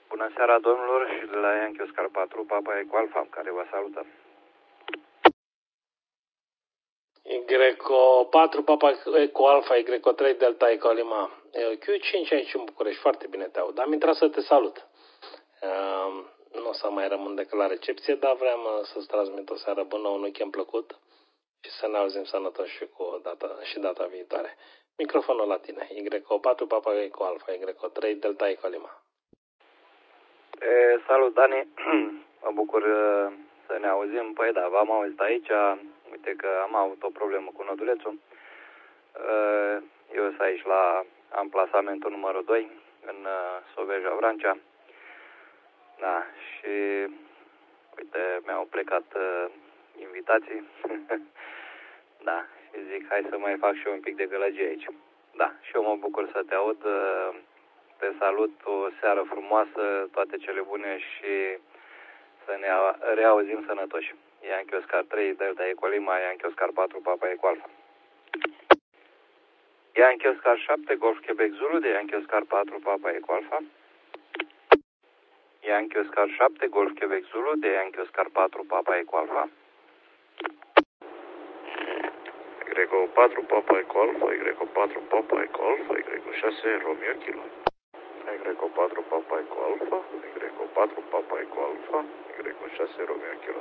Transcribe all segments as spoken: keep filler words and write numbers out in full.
Bună seara, domnilor, și de la Yankee Oscar patru, Papa Eco Alpha, care vă salută. Y patru, Papa Eco Alpha, Y trei, Delta Eco Lima. Q cinci aici în București, foarte bine te aud. Am intrat să te salut. Uh, nu o să mai rămân decât la recepție, dar vreau să-ți transmit o seară bună, un weekend plăcut și să ne auzim sănătoși și, cu data, și data viitoare. Microfonul la tine. Y patru, Papa Eco Alpha, Y trei, Delta Eco Lima. E, salut, Dani. Mă bucur să ne auzim. Păi da, v-am auzit aici. Uite că am avut o problemă cu nodulețul. Eu sunt aici la amplasamentul numărul doi, în Soveja, Vrancea. Da, și uite, mi-au plecat invitații. Da, și zic, hai să mai fac și eu un pic de gălăgie aici. Da, și eu mă bucur să te aud. Te salut, o seară frumoasă, toate cele bune și să ne reauzim sănătoși. Yankee Oscar trei, Delta Eco Lima, Yankee Oscar patru, Papa Eco Alpha. Yankee Oscar șapte, Golf Quebec Zulu, de Yankee Oscar patru, Papa Eco Alpha. Yankee Oscar șapte, Golf Quebec Zulu, de Yankee Oscar patru, Papa Eco Alpha. Y patru, Papa Eco Alpha, Y patru, Papa Eco Alpha, Y șase, Romeo Kilo. Y patru, Papa Eco Alpha, Y patru, Papa Eco Alpha, Y șase, Romeo Kilo.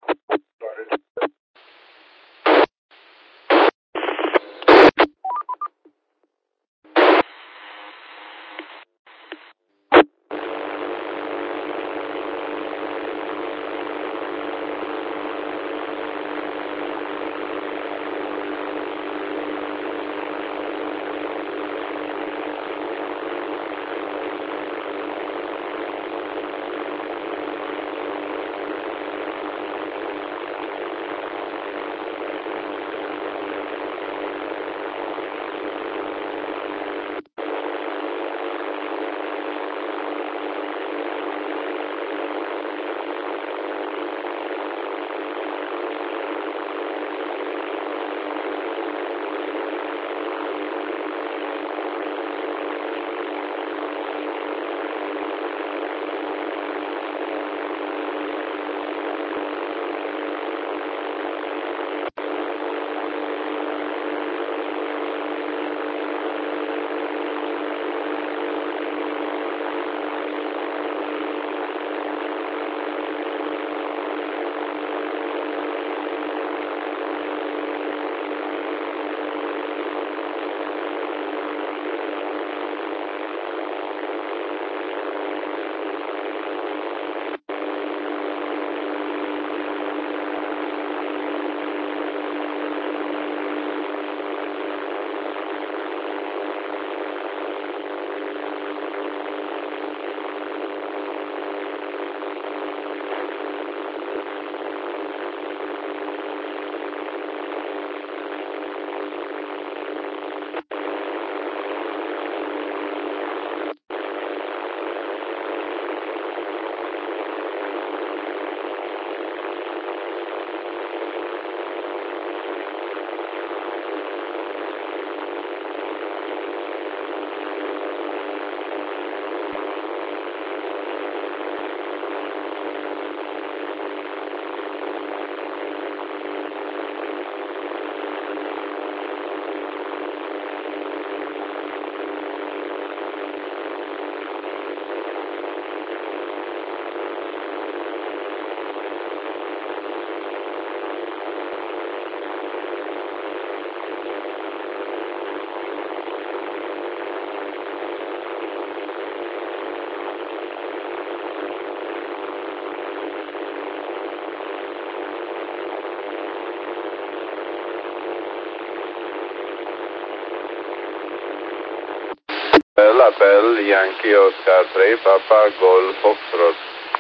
Appel Yankee Oscar trei, Papa Golf Foxtrot.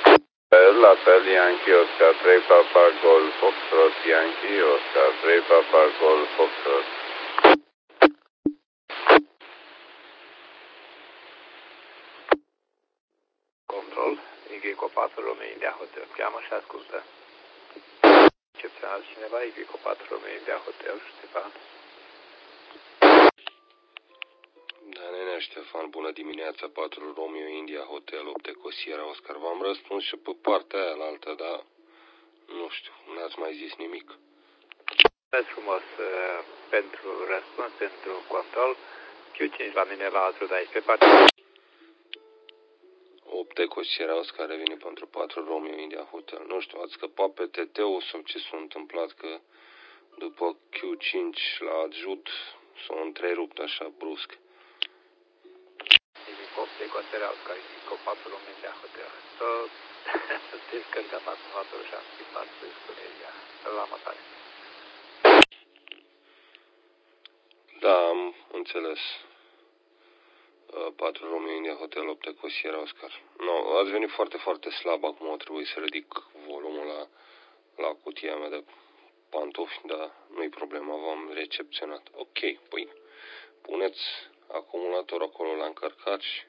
Appel Yankee Oscar trei, Papa Golf Foxtrot, Yankee Oscar trei, Papa Golf Foxtrot. Control, Y patru, Romeo India Hotel. Cheamă și ascultă. Excepțional cineva, Y patru, Romeo India Hotel, Ștefan. Da, nene, Ștefan, bună dimineața, patru Romeo India Hotel, opt Eco Sierra Oscar. V-am răspuns și pe partea aia la altă, dar nu știu, n-ați mai zis nimic. Mulțumesc frumos uh, pentru răspuns, pentru control. Q cinci la mine la patru doisprezece, partea. opt Eco Sierra Oscar revine pentru patru Romeo India Hotel. Nu știu, ați scăpat pe T T-ul sau ce s-a întâmplat, că după Q cinci la adjut s-a întrerupt așa brusc. opt Eco Sierra Oscar, Indico patru Romeo India Hotel. So, să descărcat acumulatorul și am schimbat spunerea la matare. Da, am înțeles. patru Romeo India Hotel, opt Eco Sierra Oscar. No, ați venit foarte, foarte slab. Acum o trebuie să ridic volumul la, la cutia mea de pantofi, dar nu-i problema, v-am recepționat. Ok, păi puneți acumulatorul acolo la încărcat și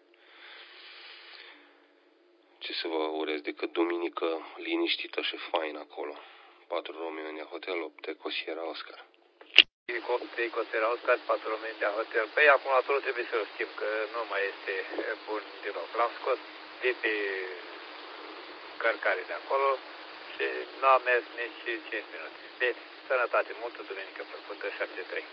ce să vă urez decât duminică liniștită și faină acolo. patru Romeo India Hotel, opt Eco Sierra Oscar. opt Eco Sierra Oscar, patru Romeo India Hotel. Păi acumulatorul trebuie să-l schimb, că nu mai este bun deloc. L-am scos de pe cărcare de acolo și n-a mers nici cinci minute. Bine, sănătate, multă duminică plăcută, șaptezeci și trei.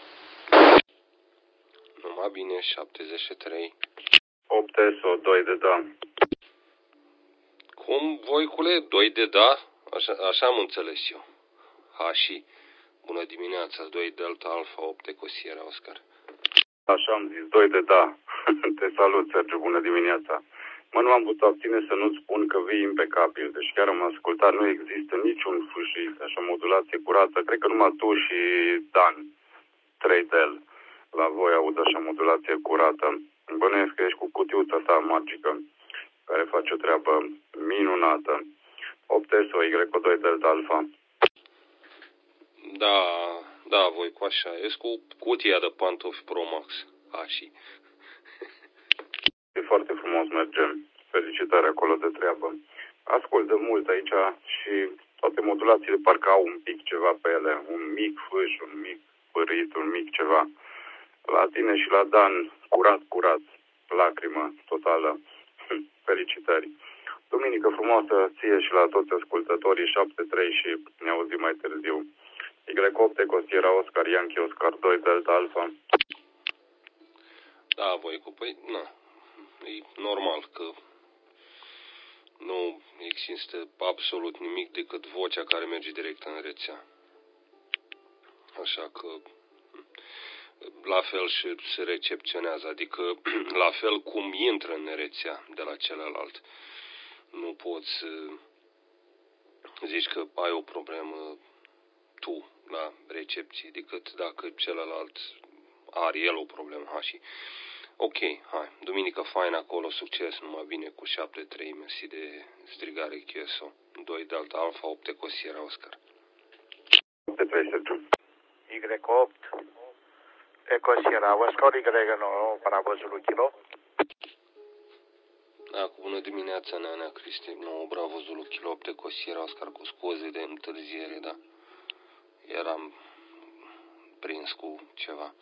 Numai bine, șaptezeci și trei. opt S O, doi de da. Cum, voicule? doi de da? Așa, așa am înțeles eu. Hași. Bună dimineața, doi Delta Alpha, opt Eco Sierra Oscar. Așa am zis, doi de da. Te salut, Sergiu, bună dimineața. Mă, nu am putut abține să nu-ți spun că vii impecabil. Deci chiar am ascultat, nu există niciun fâșic, așa, modulație curată. Cred că numai tu și Dan, trei de el, la voi aud așa modulație curată. Bănuiesc că ești cu cutiuța ta magică, care face o treabă minunată. opt S O, Y doi Delta Alpha. Da, da, voi cu așa. Ești cu cutia de pantofi Pro Max. Hași. E foarte frumos, mergem. Felicitări acolo de treabă. Ascult de mult aici și toate modulațiile parcă au un pic ceva pe ele. Un mic fâș, un mic pârit, un mic ceva. La tine și la Dan, curat, curat. Lacrimă totală. Felicitări. Duminică frumoasă ție și la toți ascultătorii, șapte trei și ne auzim mai târziu. Y opt Eco Sierra Oscar, Yankee Oscar doi Delta Alpha. Da, voi cu păi, na. E normal că nu există absolut nimic decât vocea care merge direct în rețea. Așa că la fel și se recepționează, adică la fel cum intră în rețea de la celălalt. Nu poți să zici că ai o problemă tu la recepție, decât dacă celălalt are el o problemă. Ha, și ok, hai, duminică faină acolo, succes, numai bine cu șapte trei, mersi de strigare Q S O, doi Delta Alpha, opt Eco Sierra Oscar. șapte trei, Sergiu. Y opt Eco Sierra Oscar, Y nouă, Bravo Zulu Kilo. Da, cu bună dimineața, Neanea Cristi, nouă Bravo Zulu Kilo, opt Eco Sierra Oscar, cu scuze de întârziere, da. Eram prins cu ceva.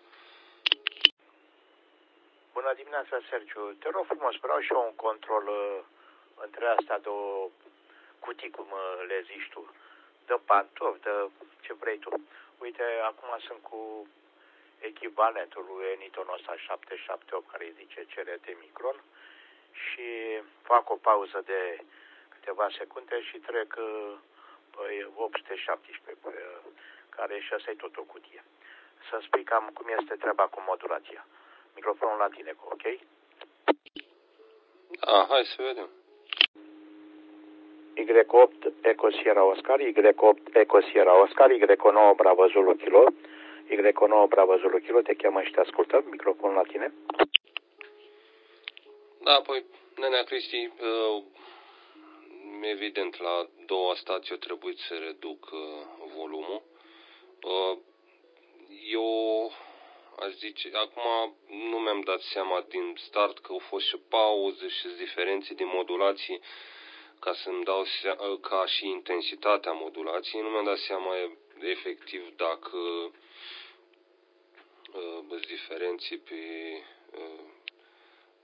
Bună dimineața, Sergiu. Te rog frumos, vreau și eu un control uh, între astea două cutii, cum uh, le zici tu. De pantofi, de ce vrei tu. Uite, acum sunt cu echivalentul lui Enitonul ăsta șapte șapte opt, care îi zice C R T Micron, și fac o pauză de câteva secunde și trec uh, pe opt sute șaptesprezece, uh, care și ăsta e tot o cutie. Să-mi spui cam cum este treaba cu modulația. Microfonul la tine, ok? Da, hai să vedem. Y opt Eco Sierra Oscar, Y opt Eco Sierra Oscar, Y nouă Bravo Zulu Kilo, Y nouă Bravo Zulu Kilo, te cheamă și te ascultă, microfonul la tine. Da, păi, Nenea Cristi, uh, evident, la două stații a trebuit să reduc uh, volumul. Uh, eu aș zice, acum nu mi-am dat seama din start că au fost și pauze și diferențe din modulații, ca să-mi dau seama, ca și intensitatea modulației, nu mi-am dat seama efectiv dacă uh, sunt diferențe pe uh,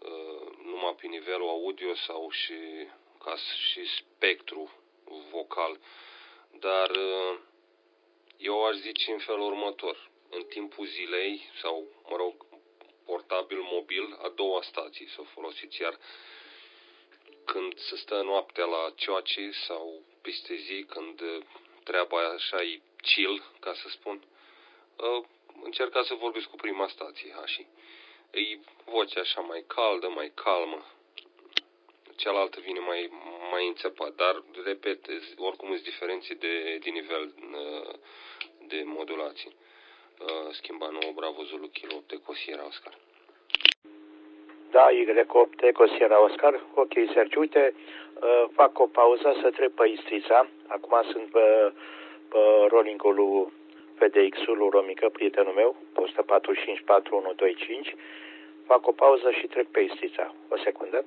numai pe nivelul audio sau și, ca și spectru vocal. Dar eu aș zice în felul următor. În timpul zilei sau, mă rog, portabil, mobil, a doua stații să o folosiți, iar când se stă noaptea la cioace sau peste zi, când treaba așa e chill, ca să spun, încercați să vorbiți cu prima stație, așa. E vocea așa mai caldă, mai calmă. Cealaltă vine mai, mai înțepat, dar, repet, oricum sunt diferențe de, de nivel de modulație. Schimba nouă Bravo Zulu Kilo opt Eco Sierra Oscar. Da, Y opt Eco Sierra Oscar. Ok, Sergiu, uite, fac o pauză să trec pe Istrița. Acum sunt pe, pe rolling-ul lui F D X-ul lui Romică, prietenul meu, o sută patruzeci și cinci patru unu doi cinci. Fac o pauză și trec pe Istrița. O secundă.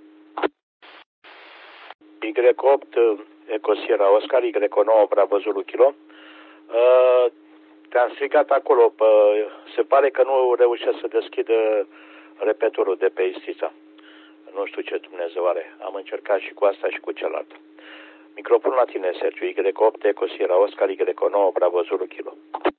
Y opt Eco Sierra Oscar, Y nouă Bravo Zulu Kilo. Uh, te-am strigat acolo, pă, se pare că nu reușesc să deschidă repetorul de pe Istrița. Nu știu ce Dumnezeu are. Am încercat și cu asta și cu celălalt. Microfonul la tine, Sergiu. Y opt Eco Sierra Oscar, Y nouă Bravo Zulu Kilo.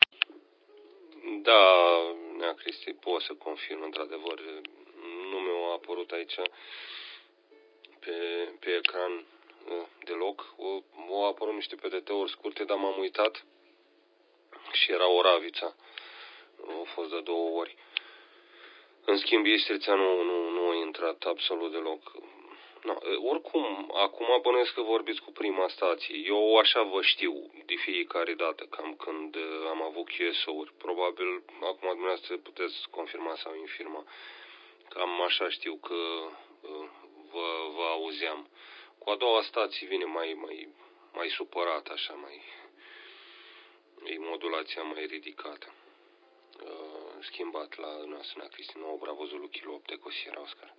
Da, Nea Cristi, pot să confirm, într-adevăr. Nu mi-a apărut aici pe, pe ecran deloc. Au apărut niște P D T-uri scurte, dar m-am uitat și era o raviță. Au fost de două ori. În schimb, Istrița nu, nu, nu a intrat absolut deloc. No, oricum, acum bănuiesc că vorbiți cu prima stație. Eu așa vă știu de fiecare dată, cam când am avut Q S O-uri. Probabil, acum dumneavoastră puteți confirma sau infirma. Cam așa știu că vă, vă auzeam. Cu a doua stație vine mai, mai, mai supărat, așa, mai... e modulația mai ridicată. Schimbat la noastră, Cristi, nouă Bravo Zulu Kilo opt Eco Sierra Oscar.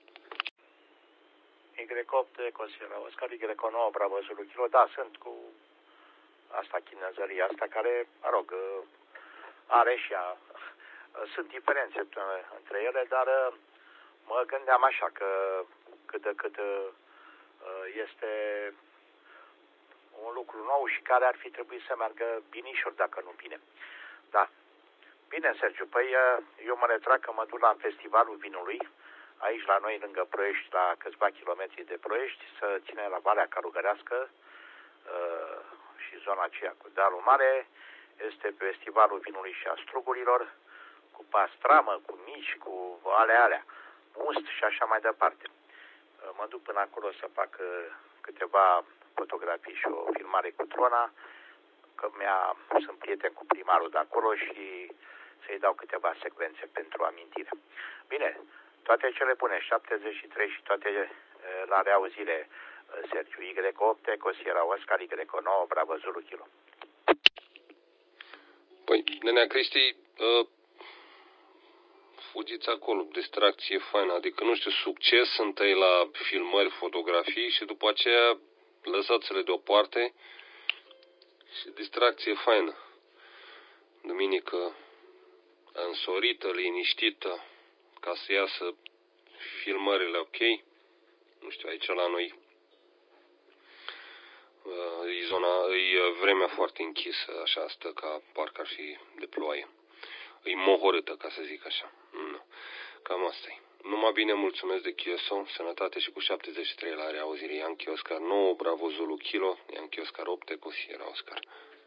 Y opt Eco Sierra Oscar, Y nouă Bravo Zulu Kilo. Da, sunt cu asta, chinezăria asta, care, mă rog, are și ea. Sunt diferențe între ele, dar mă gândeam așa că cât de cât este un lucru nou și care ar fi trebuit să meargă binișor, dacă nu bine. Da. Bine, Sergiu, păi eu mă retrag că mă duc la Festivalul Vinului, aici la noi, lângă Ploiești, la câțiva kilometri de Ploiești, să ține la Valea Călugărească uh, și zona aceea cu dealul mare. Este Festivalul Vinului și a Strugurilor, cu pastramă, cu mici, cu alea alea, must și așa mai departe. Uh, mă duc până acolo să fac uh, câteva fotografii și o filmare cu drona, că mi-a, sunt prieten cu primarul de acolo și să-i dau câteva secvențe pentru amintire. Bine, toate cele bune, șaptezeci și trei și toate la reauzire, Sergiu. Y opt Eco Sierra Oscar, Y nouă Bravo Zulu Kilo. Păi, Nenea Cristi, uh, fugiți acolo, distracție faină, adică, nu știu, succes întâi la filmări, fotografii și după aceea lăsați-le deoparte și distracție faină. Duminică însorită, liniștită, ca să iasă filmările ok. Nu știu, aici la noi e zona, e vremea foarte închisă, așa stă ca parcă ar fi de ploaie. E mohorâtă, ca să zic așa. Nu. Cam asta e. Numai bine, mulțumesc de Q S O, sănătate și cu șaptezeci și trei la reauzire. Yankee Oscar nouă, Bravo Zulu Kilo, Yankee Oscar opt, Eco Sierra Oscar.